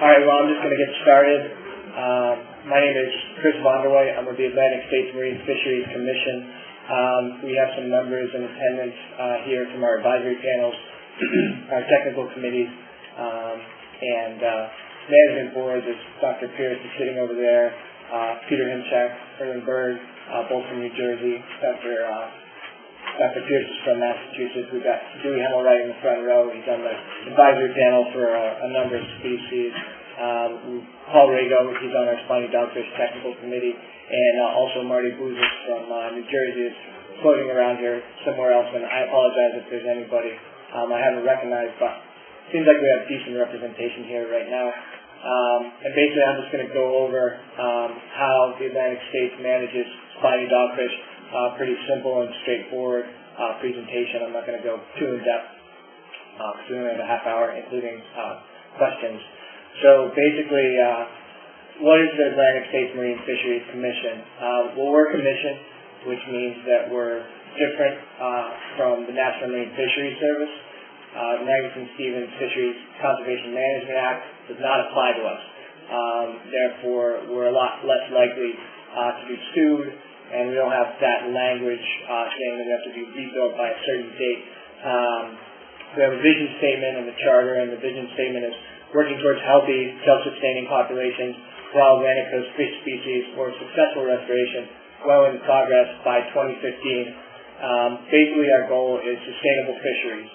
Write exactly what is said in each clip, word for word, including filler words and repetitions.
Alright, well, I'm just going to get started. Um, my name is Chris Vonderwey. I'm with the Atlantic States Marine Fisheries Commission. Um, we have some members in attendance uh, here from our advisory panels, our technical committees, um, and uh, management boards. As Doctor Pierce is sitting over there, uh, Peter Himchak, Erwin Berg, uh, both from New Jersey. Doctor Uh, Doctor Pierce is from Massachusetts. We've got Dewey Hemmelwright in the front row. He's on the advisory panel for a, a number of species. Um, Paul Rago, he's on our Spiny Dogfish Technical Committee. And uh, also Marty Buzis from uh, New Jersey is floating around here somewhere else. And I apologize if there's anybody um, I haven't recognized, but it seems like we have decent representation here right now. Um, and basically I'm just going to go over um, how the Atlantic States manages spiny dogfish. Uh, pretty simple and straightforward uh, presentation. I'm not going to go too in-depth because uh, we only have a half hour, including uh, questions. So basically, uh, what is the Atlantic States Marine Fisheries Commission? Uh, well, we're a commission, which means that we're different uh, from the National Marine Fisheries Service. Uh, the Magnuson-Stevens Fisheries Conservation Management Act does not apply to us. Um, therefore, we're a lot less likely uh, to be sued, and we don't have that language uh, saying that we have to be rebuilt by a certain date. Um, we have a vision statement in the charter, and the vision statement is working towards healthy, self-sustaining populations for all Atlantic coast fish species for successful restoration well in progress by twenty fifteen. Um, basically, our goal is sustainable fisheries.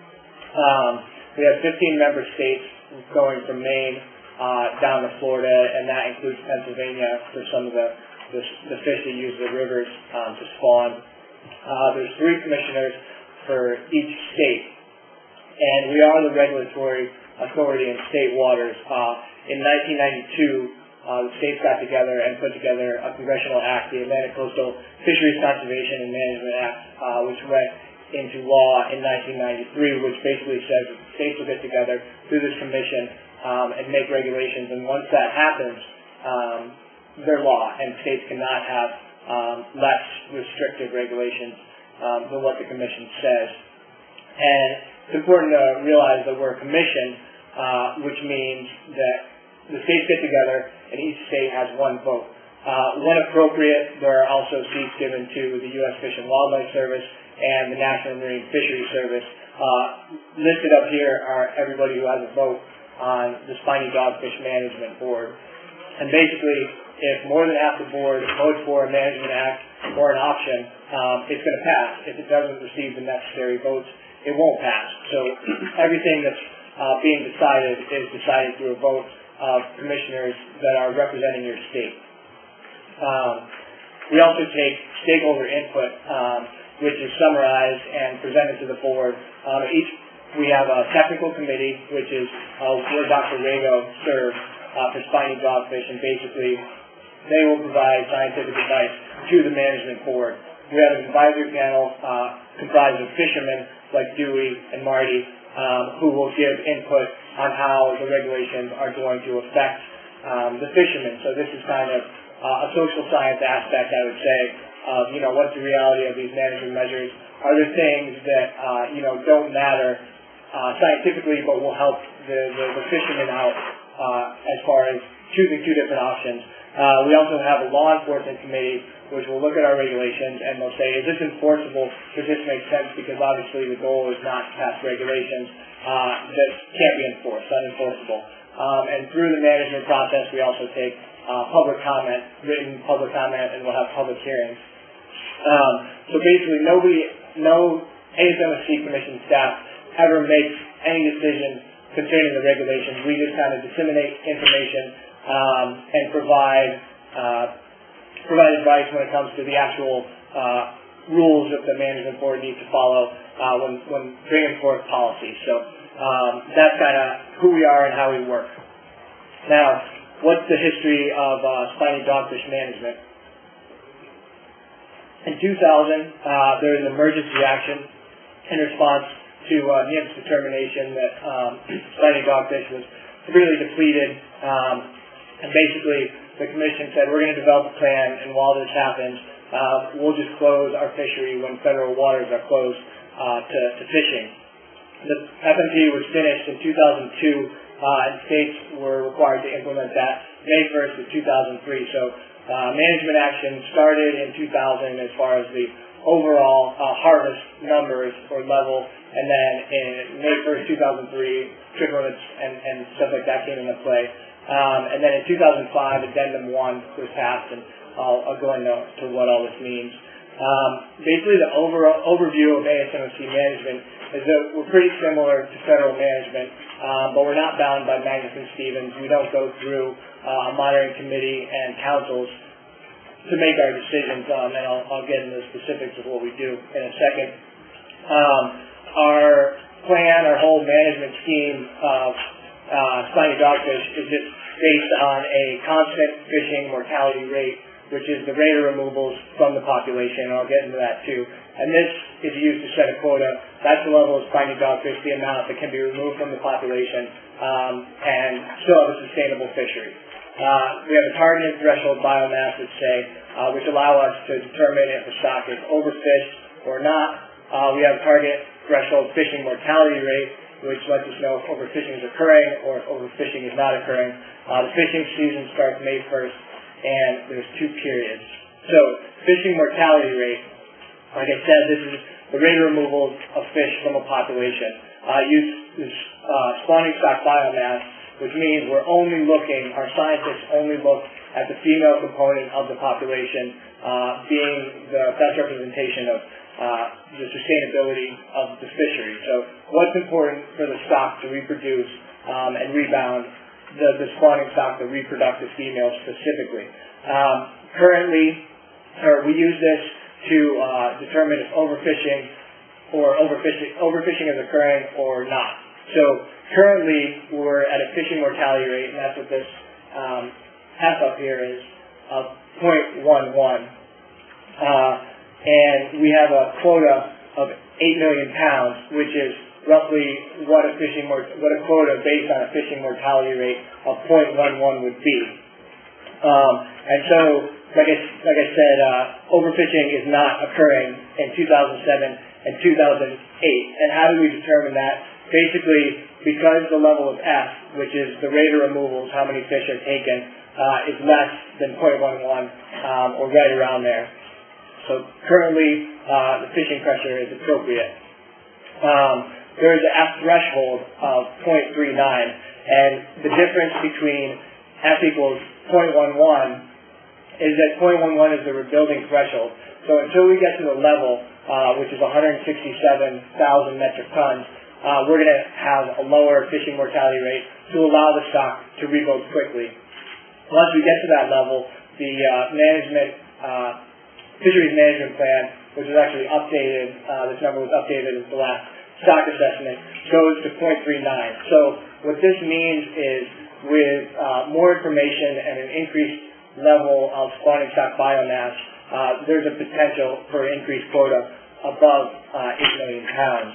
Um, we have fifteen member states going from Maine uh, down to Florida, and that includes Pennsylvania for some of the The, the fish that use the rivers um, to spawn. Uh, there's three commissioners for each state, and we are the regulatory authority in state waters. Uh, in nineteen ninety-two, uh, the states got together and put together a congressional act, the Atlantic Coastal Fisheries Conservation and Management Act, uh, which went into law in nineteen ninety-three, which basically says that the states will get together through this commission um, and make regulations, and once that happens, um, their law, and states cannot have um, less restrictive regulations um, than what the commission says. And it's important to realize that we're a commission, uh, which means that the states get together and each state has one vote. Uh, when appropriate, there are also seats given to the U S Fish and Wildlife Service and the National Marine Fisheries Service. Uh, listed up here are everybody who has a vote on the Spiny Dogfish Management Board. And basically, if more than half the board votes for a management act or an option, um, it's going to pass. If it doesn't receive the necessary votes, it won't pass. So everything that's uh, being decided is decided through a vote of commissioners that are representing your state. Um, we also take stakeholder input, um, which is summarized and presented to the board. Um, each we have a technical committee, which is uh, where Doctor Rago serves uh, for spiny dogfish, and basically they will provide scientific advice to the management board. We have an advisory panel uh, comprised of fishermen like Dewey and Marty um, who will give input on how the regulations are going to affect um, the fishermen. So this is kind of uh, a social science aspect, I would say, of, you know, what's the reality of these management measures? Are there things that, uh, you know, don't matter uh, scientifically but will help the, the, the fishermen out uh, as far as choosing two different options? Uh, we also have a law enforcement committee which will look at our regulations and they'll say, is this enforceable? Does this make sense? Because obviously the goal is not to pass regulations uh, that can't be enforced, unenforceable. Um, and through the management process, we also take uh, public comment, written public comment, and we'll have public hearings. Um, so basically, nobody, no A S M S C Commission staff ever makes any decision concerning the regulations. We just kind of disseminate information Um, and provide uh, provide advice when it comes to the actual uh, rules that the management board needs to follow uh, when, when bringing forth policy. So um, that's kind of who we are and how we work. Now, what's the history of uh, spiny dogfish management? In two thousand, uh, there was an emergency action in response to uh, N I M F's determination that um, spiny dogfish was severely depleted. Um, And basically, the commission said, we're going to develop a plan, and while this happens, uh, we'll just close our fishery when federal waters are closed uh, to, to fishing. The F M P was finished in two thousand two uh, and states were required to implement that May first of two thousand three. So uh, management action started in two thousand as far as the overall uh, harvest numbers or level, and then in May first, two thousand three, trig limits and, and stuff like that came into play. Um, and then in two thousand five, Addendum one was passed, and I'll, I'll go into to what all this means. Um, basically, the over, overview of A S M S C management is that we're pretty similar to federal management, um, but we're not bound by Magnuson-Stevens. We don't go through uh, a monitoring committee and councils to make our decisions, um, and I'll, I'll get into the specifics of what we do in a second. Um, our plan, our whole management scheme of uh, spiny dogfish is just based on a constant fishing mortality rate, which is the rate of removals from the population, and I'll get into that too. And this is used to set a quota. That's the level of spiny dogfish, the amount that can be removed from the population, um, and still have a sustainable fishery. Uh, we have a targeted threshold biomass, let's say, uh, which allow us to determine if the stock is overfished or not. Uh, we have a target threshold fishing mortality rate, which lets us know if overfishing is occurring or if overfishing is not occurring. Uh, the fishing season starts May first, and there's two periods. So, fishing mortality rate, like I said, this is the rate of removal of fish from a population. Uh, use this uh, spawning stock biomass, which means we're only looking, our scientists only look at the female component of the population, uh, being the best representation of uh, the sustainability of the fishery. So what's important for the stock to reproduce um, and rebound, the, the spawning stock, the reproductive females specifically. Um, currently, or we use this to uh, determine if overfishing or overfishing, overfishing is occurring or not. So currently, we're at a fishing mortality rate, and that's what this um, F up here is, of zero point one one. Uh, and we have a quota of eight million pounds, which is roughly what a fishing mort- what a quota based on a fishing mortality rate of zero point one one would be. Um, and so, like I, like I said, uh, overfishing is not occurring in two thousand seven and two thousand eight. And how do we determine that? Basically, because the level of F, which is the rate of removals, how many fish are taken, uh, is less than zero point one one, um, or right around there. So currently, uh, the fishing pressure is appropriate. Um, there is an F threshold of zero point three nine, and the difference between F equals zero point one one is that zero point one one is the rebuilding threshold. So until we get to the level, uh, which is one hundred sixty-seven thousand metric tons, uh, we're going to have a lower fishing mortality rate to allow the stock to rebuild quickly. Once we get to that level, the uh, management, uh, fisheries management plan, which was actually updated, uh, this number was updated at the last stock assessment, goes to zero point three nine. So what this means is with uh, more information and an increased level of spawning stock biomass, uh, there's a potential for an increased quota above uh, eight million pounds.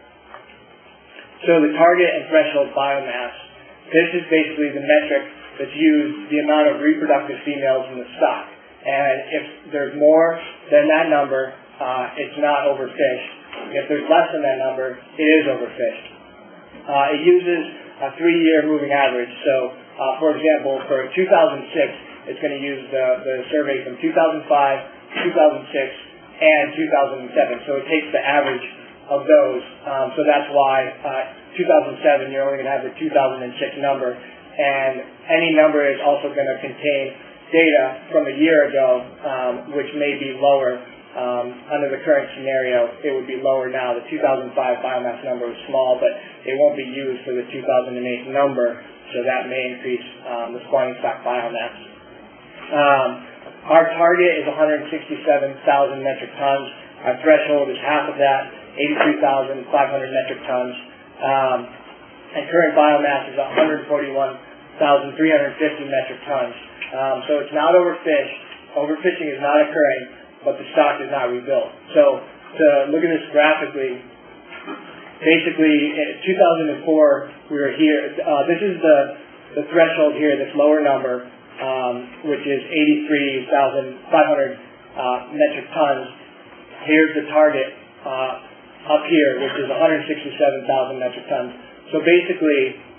So the target and threshold biomass, this is basically the metric that's used, the amount of reproductive females in the stock. And if there's more than that number, uh, it's not overfished. If there's less than that number, it is overfished. Uh, it uses a three-year moving average. So, uh, for example, for two thousand six, it's going to use the, the survey from two thousand five, two thousand six, and two thousand seven. So it takes the average of those. Um, so that's why uh, two thousand seven, you're only going to have the two thousand six number. And any number is also going to contain data from a year ago, um, which may be lower. Um, under the current scenario, it would be lower now. The two thousand five biomass number is small, but it won't be used for the two thousand eight number, so that may increase um, the spawning stock biomass. Um, our target is one hundred sixty-seven thousand metric tons. Our threshold is half of that, eighty-three thousand five hundred metric tons. Um, and current biomass is one hundred forty-one thousand three hundred fifty metric tons. Um, so it's not overfished. Overfishing is not occurring, but the stock is not rebuilt. So to look at this graphically, basically in two thousand four we were here. Uh, this is the, the threshold here, this lower number, um, which is eighty-three thousand five hundred uh, metric tons. Here's the target uh, up here, which is one hundred sixty-seven thousand metric tons. So basically,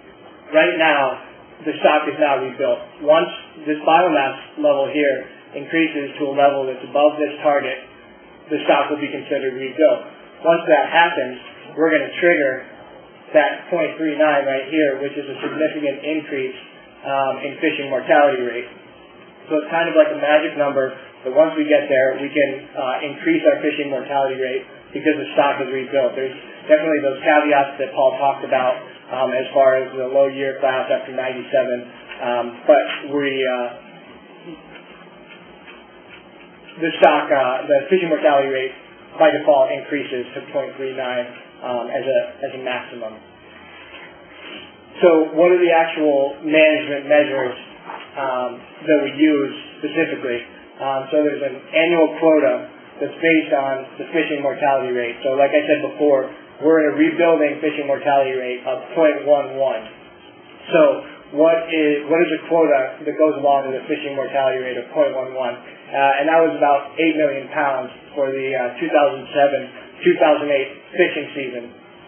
right now, the stock is now rebuilt. Once this biomass level here increases to a level that's above this target, the stock will be considered rebuilt. Once that happens, we're going to trigger that zero point three nine right here, which is a significant increase um, in fishing mortality rate. So it's kind of like a magic number that once we get there, we can uh, increase our fishing mortality rate because the stock is rebuilt. There's definitely those caveats that Paul talked about um, as far as the low year class after ninety-seven, um, but we uh, the stock, uh, the fishing mortality rate by default increases to zero point three nine um, as a as a maximum. So what are the actual management measures um, that we use specifically? Um, so there's an annual quota that's based on the fishing mortality rate. So like I said before, we're in a rebuilding fishing mortality rate of zero point one one. So what is what is a quota that goes along with a fishing mortality rate of zero point one one? Uh, and that was about eight million pounds for the uh, two thousand seven two thousand eight fishing season.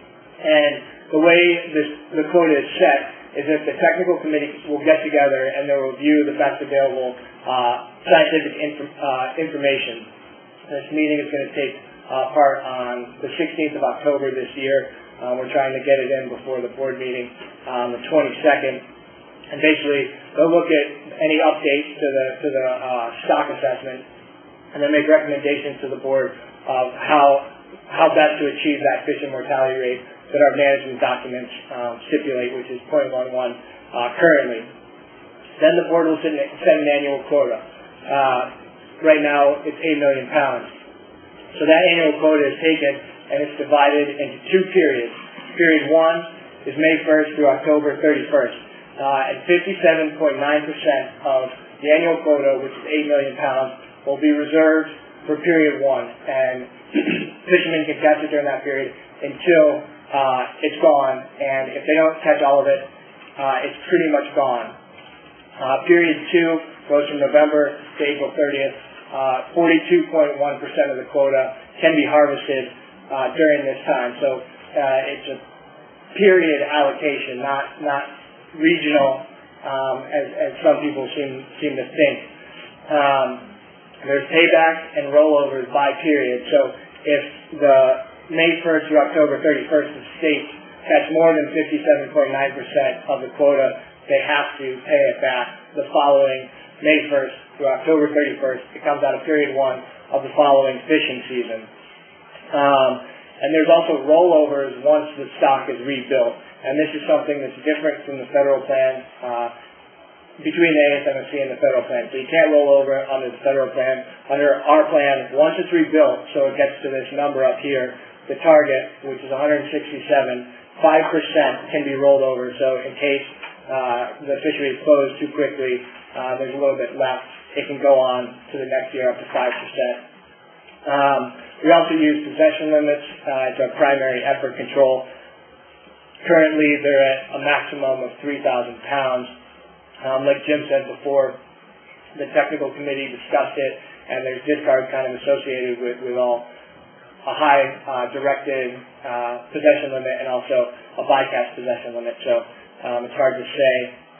And the way this, the quota is set is that the technical committee will get together and they'll review the best available uh, scientific inf- uh, information. This meeting is going to take uh, part on the sixteenth of October this year. Uh, we're trying to get it in before the board meeting on the twenty-second. And basically, they'll look at any updates to the to the uh, stock assessment, and then make recommendations to the board of how how best to achieve that fishing mortality rate that our management documents um, stipulate, which is zero point one one uh, currently. Then the board will set an, set an annual quota. Uh, right now, it's eight million pounds. So that annual quota is taken and it's divided into two periods. Period one is May first through October thirty-first. Uh, and fifty-seven point nine percent of the annual quota, which is eight million pounds, will be reserved for period one. And fishermen can catch it during that period until uh, it's gone. And if they don't catch all of it, uh, it's pretty much gone. Uh, period two goes from November to April thirtieth. Uh, forty-two point one percent of the quota can be harvested uh, during this time. So uh, it's a period allocation, not not regional, um, as, as some people seem seem to think. Um, there's payback and rollovers by period. So if the May first through October thirty-first, the states catch more than fifty-seven point nine percent of the quota, they have to pay it back the following May first through October thirty-first. It comes out of period one of the following fishing season. Um, and there's also rollovers once the stock is rebuilt. And this is something that's different from the federal plan, uh, between the A S M S C and the federal plan. So you can't roll over under the federal plan. Under our plan, once it's rebuilt, so it gets to this number up here, the target, which is one hundred sixty-seven, five percent can be rolled over. So in case uh, the fishery is closed too quickly, uh, there's a little bit left. It can go on to the next year up to five percent. Um, we also use possession limits. Uh, it's our primary effort control. Currently, they're at a maximum of three thousand pounds. Um, like Jim said before, the technical committee discussed it, and there's discards kind of associated with, with all a high uh, directed uh, possession limit and also a bycatch possession limit. So um, it's hard to say,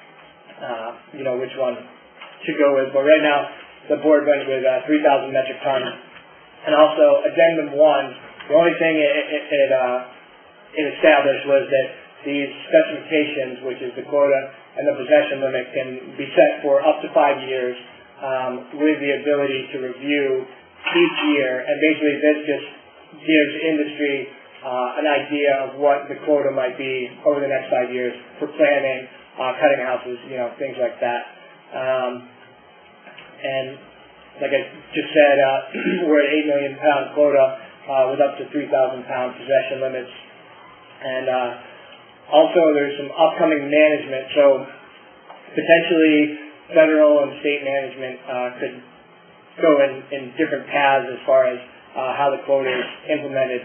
uh, you know, which one to go with. But right now, the board went with uh, three thousand metric tons. And also, addendum one, the only thing it, it, it uh, it established was that these specifications, which is the quota and the possession limit, can be set for up to five years um, with the ability to review each year. And basically this just gives industry uh, an idea of what the quota might be over the next five years for planning, uh, cutting houses, you know, things like that. Um, and like I just said, uh, we're at eight million pound quota uh, with up to three thousand pound possession limits. And uh, also there's some upcoming management, so potentially federal and state management uh, could go in, in different paths as far as uh, how the quota is implemented.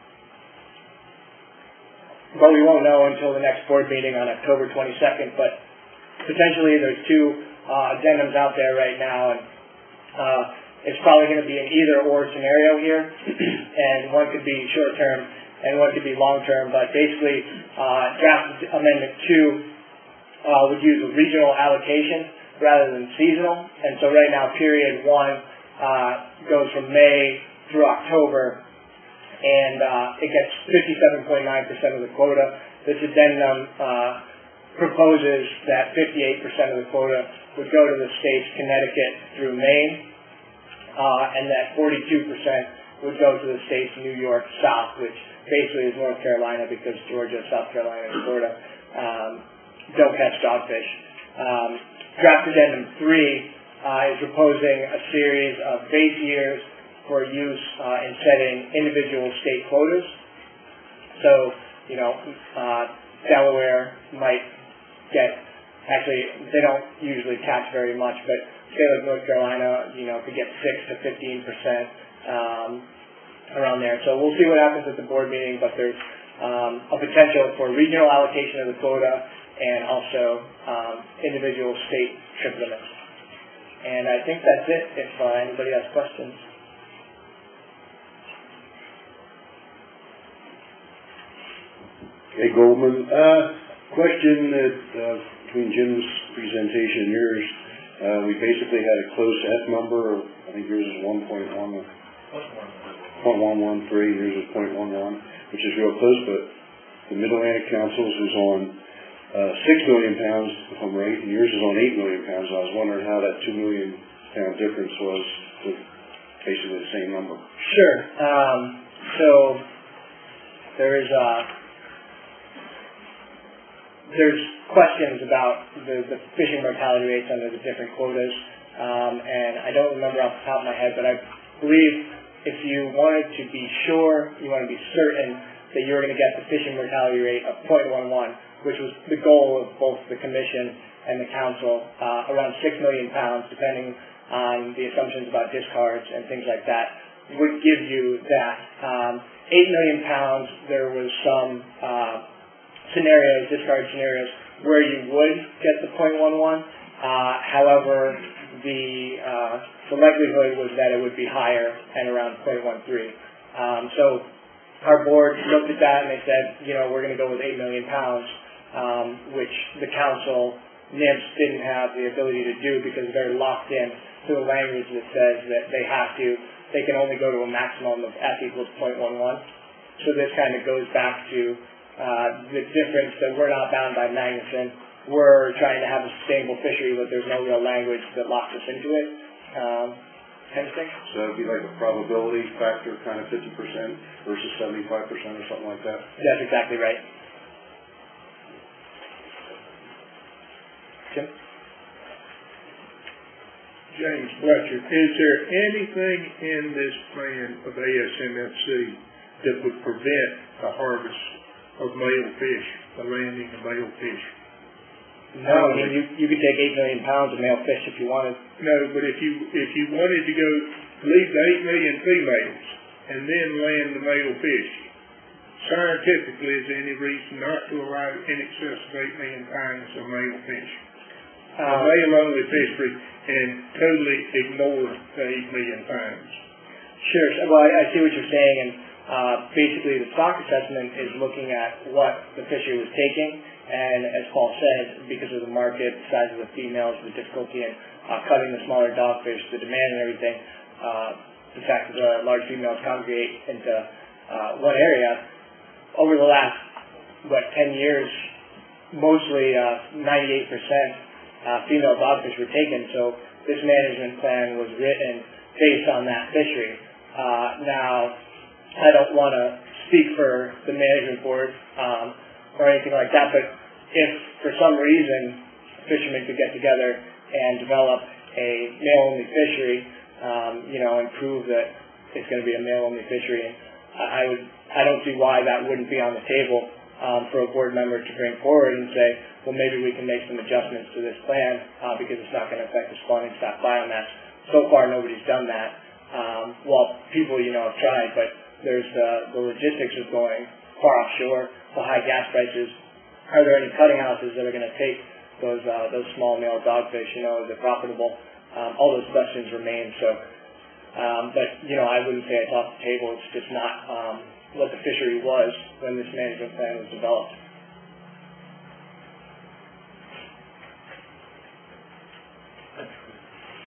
But we won't know until the next board meeting on October twenty-second, but potentially there's two uh, addendums out there right now, and uh, it's probably going to be an either-or scenario here, and one could be short-term and one could be long-term, but basically uh, draft amendment two uh, would use a regional allocation rather than seasonal. And so right now, period one uh, goes from May through October, and uh, it gets fifty-seven point nine percent of the quota. This addendum uh, proposes that fifty-eight percent of the quota would go to the states Connecticut through Maine, uh, and that forty-two percent would go to the states New York South, which basically is North Carolina, because Georgia, South Carolina, and Florida um, don't catch dogfish. Um, draft addendum three uh, is proposing a series of base years for use uh, in setting individual state quotas. So, you know, uh, Delaware might get, actually, they don't usually catch very much, but say like North Carolina, you know, could get six to fifteen percent um, around there. So we'll see what happens at the board meeting, but there's um, a potential for regional allocation of the quota and also um, individual state trip limits. And I think that's it if uh, anybody has questions. Hey, Goldman. Uh, question that uh, between Jim's presentation and yours, uh, we basically had a close F number. I think yours is one point one one three, yours is zero point one one, which is real close, but the Mid-Atlantic Council's was on uh, six million pounds, if I'm right, and yours is on eight million pounds. I was wondering how that two million pound difference was with basically the same number. Sure. Um, so there is a There's questions about the, the fishing mortality rates under the different quotas, um, and I don't remember off the top of my head, but I believe if you wanted to be sure, you want to be certain that you were going to get the fishing mortality rate of zero point one one, which was the goal of both the Commission and the Council, uh, around six million pounds, depending on the assumptions about discards and things like that, would give you that. Um, eight million pounds, there was some uh, scenarios, discard scenarios, where you would get the zero point one one. Uh, however, the uh, the likelihood was that it would be higher and around zero point one three. Um, so our board looked at that and they said, you know, we're going to go with eight million pounds, um, which the council, N I M S, didn't have the ability to do because they're locked in to the language that says that they have to, they can only go to a maximum of F equals zero point one one. So this kind of goes back to uh, the difference that we're not bound by Magnuson. We're trying to have a sustainable fishery, but there's no real language that locks us into it. Um, anything? So it would be like a probability factor, kind of fifty percent versus seventy-five percent or something like that? That's exactly right. Jim? James Fletcher, is there anything in this plan of A S M F C that would prevent the harvest of male fish, the landing of male fish? No, I mean, you, you could take eight million pounds of male fish if you wanted. No, but if you if you wanted to go leave the eight million females and then land the male fish, scientifically, is there any reason not to allow in excess of eight million pounds of male fish? Um, a male-only fishery and totally ignore the eight million pounds. Sure. So, well, I, I see what you're saying, and uh, basically the stock assessment is looking at what the fishery was taking. And as Paul said, because of the market, the size of the females, the difficulty in uh, cutting the smaller dogfish, the demand and everything, uh, the fact that the large females congregate into uh, one area, over the last, what, ten years, mostly uh, ninety-eight percent uh, female dogfish were taken. So this management plan was written based on that fishery. Uh, now, I don't want to speak for the management board um, or anything like that, but if for some reason fishermen could get together and develop a male-only fishery, um, you know, and prove that it's going to be a male-only fishery, and I would, I don't see why that wouldn't be on the table um, for a board member to bring forward and say, well, maybe we can make some adjustments to this plan uh, because it's not going to affect the spawning stock biomass. So far, nobody's done that. Um, well, people, you know, have tried, but there's uh, the logistics of going far offshore, the high gas prices. Are there any cutting houses that are going to take those uh, those small male dogfish? You know, is it profitable? Um, all those questions remain. So, um, but you know, I wouldn't say it's off the table. It's just not um, what the fishery was when this management plan was developed.